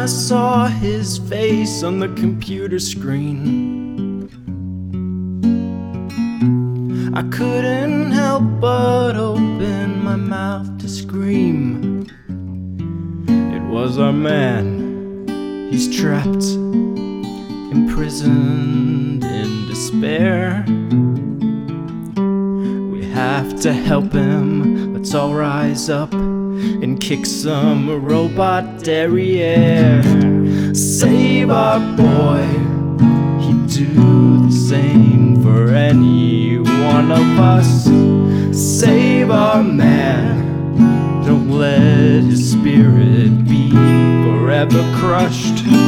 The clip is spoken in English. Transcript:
I saw his face on the computer screen, I couldn't help but open my mouth to scream. It was our man, he's trapped, imprisoned in despair. We have to help him, let's all rise up and kick some robot derriere. Save our boy, he'd do the same for any one of us. Save our man, don't let his spirit be forever crushed.